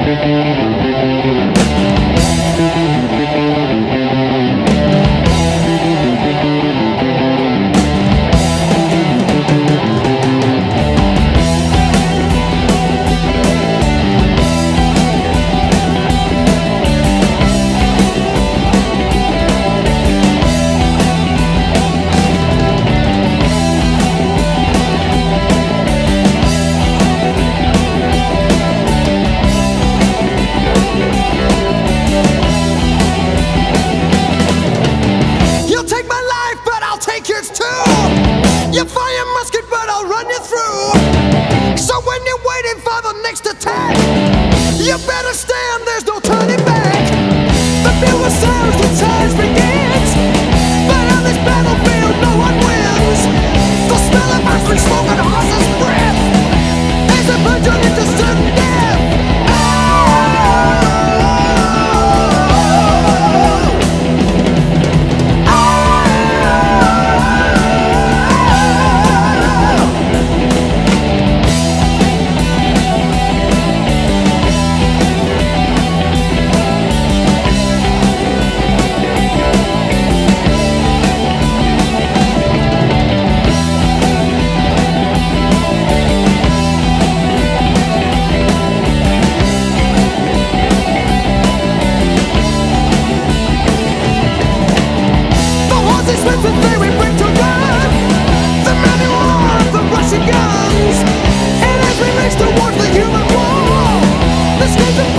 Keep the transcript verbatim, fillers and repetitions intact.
You fire musket, but I'll run you through. So when you're waiting for the next attack, you better stand, there's no turning back. The bugle sounds, the charge begins, but on this battlefield no one wins. The smell of ice, smoke and horse's breath as they put you into sudden death. With the thing we bring to run, the mighty war of the Russian guns, and as we race towards the human wall, the skies of